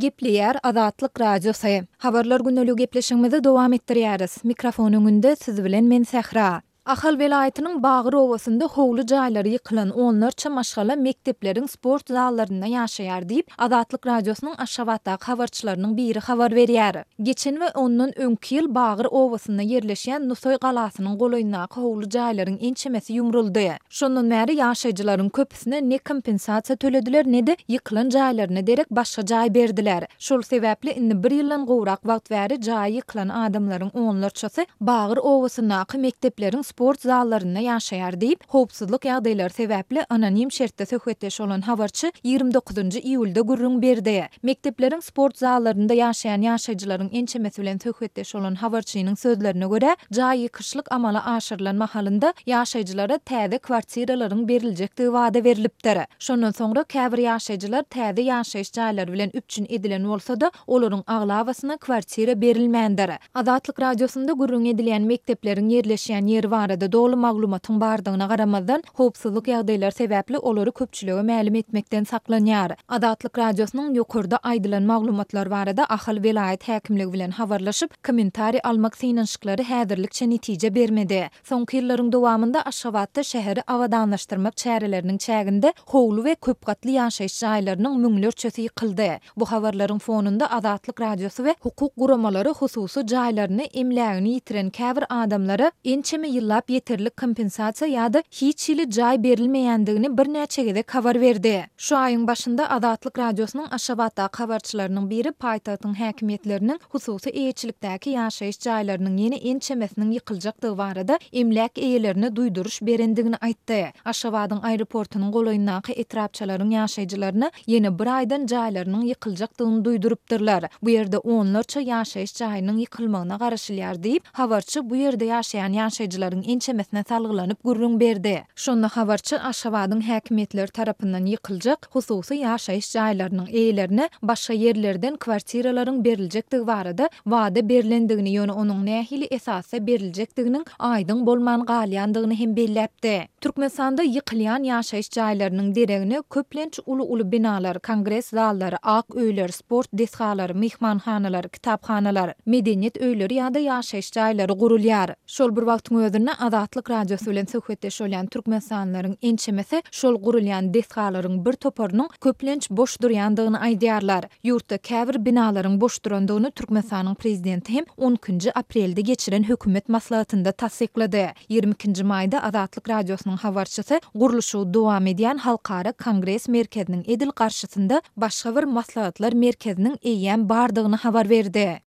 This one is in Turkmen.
Gepleýär Azatlyk radiosu. Habarlar günnälik gepleşigimizi dowam etdirýäris. Mikrofon öňünde siz bilen men Sähra. Ahal welaýatynyň Bagyr owasynda howly jaýlary ýykylan onlarça maşgala mektepleriň sport zallaryna ýaşaýar diýip Azatlyk radiosynyň Aşgabatda habarçylarynyň biri habar berýär. Geçen we ondan öňki ýyl Bagyr owasynda ýerleşýän Nusoy galasynyň golaýyndaky howly jaýlaryň ençemesi ýumruldy. Şondan bäri ýaşaýjylaryň köpüsine ne kompensasiýa төлediler ne de ýykylan jaýlaryna derek başga jaý berdiler. Şol sebäpli indi bir ýyldan gowrak wagt bäri jaý ýykylan adamlaryň onlarçasy Bagyr owasyndaky mektepleriň sport zallaryna ýaşaýar diýip howpsuzlyk ýagdaýlary sebäpli anonim şertde söhbetleşip bolan habarçy 29-njy iýulda gürrüň berdi. Mektepleriň sport zallarynda ýaşaýan ýaşaýjylaryň ençemesi bilen söhbetleşip bolan habarçynyň sözlerine görä, jaý ýykyşlyk amala aşyrylan mahalynda ýaşaýjylara täze kwartiralaryň beriljekdigi wada berilipdir. Şondan soňra käbir ýaşaýjylar täze ýaşaýyş jaýlary bilen üpçün edilen bolsa-da, olaryň aglawasyna kwartira berilmändir. Azatlyk radiosunda gürrüň edilen mektepleriň ýerleşýän ýeri barada dolu maglumatyň bardygyna garamazdan howpsuzlyk ýagdaýlary sebäpli olary köpçülege mälim etmekden saklanýar. Azatlyk radiosynyň ýokurda aýdylan maglumatlar barada ahal welaýat häkimligi bilen habarlaşyp, kommentari almak synanyşyklary häzirlikçe netije bermedi. Soňky ýyllaryň dowamında Aşgabatda şäheri awadanlaşdyrmak çäreleriniň çäginde howly we köp gatly ýaşaýyş jaýlarynyň müňlerçesi ýykyldy. Bu habarlaryň fonunda Azatlyk radiosy we hukuk guramalary hususy jaýlaryny emlägini ýitiren käbir adamlara ençeme ýyllap ýeterlik kompensasiýa ýa-da hiç ýyly jaý berilmeýändigini bir näçe gezek habar berdi. Şu aýyň başynda Azatlyk radiosynyň Aşgabatda habarçylarynyň biri paýtagtyň häkimetleriniň hususy eýetçilikdäki ýaşaýyş jaýlarynyň ýeni ençemesiniň ýykyljakdygy barada emläk eýelerini duýduruş berendigini aýtdy. Aşgabatyň aeroportunyň golaýyndaky etrapçylaryň ýaşaýjylaryna ýeni bir aýdan jaýlarynyň ýykyljakdygyny duýdurypdyrlar. Bu ýerde onlarça ýaşaýyş jaýynyň ýykylmagyna garaşylýar diýip habarçy bu ýerde ýaşaýan ýaşaýjylaryň ençemesine salgylanyp gürrüň berdi. Şonda habarçy Aşgabatyň häkimetleri tarapyndan ýykyljak hususy ýaşaýyş jaýlarynyň eýelerine başga ýerlerden kwartiralaryň beriljekdigi barada wada berilendigini ýöne onuň nähili esasy beriljekdiginiň aýdyn bolman galýandygyny hem belläpdi. Türkmenistanda ýykylýan ýaşaýyş jaýlarynyň deregine köplenç uly binalar, kongres zallary, ak öýler, sport desgalary, mehmanhanalar, kitaphanalar, medeniýet öýleri ýa-da ýaşaýyş jaýlary gurulýar. Şol bir wagtyň özünde Azatlyk radiosy bilen söhbetleşip bolan türkmenistanylaryň ençemesi şol gurulýan desgalaryň bir toparynyň köplenç boş durýandygyny aýdýarlar. Ýurtda käbir binalaryň boş durandygyny Türkmenistanyň prezidenti hem 10-njy aprelde geçiren hökümet maslahatynda tasdiklady. 22-nji maýda Azatlyk radiosynyň habarçysy guruluşy dowam edýän Halkara Kongres merkeziniň edil garşysynda başga bir maslahatlar merkeziniň eýýän bardygyny habar berdi.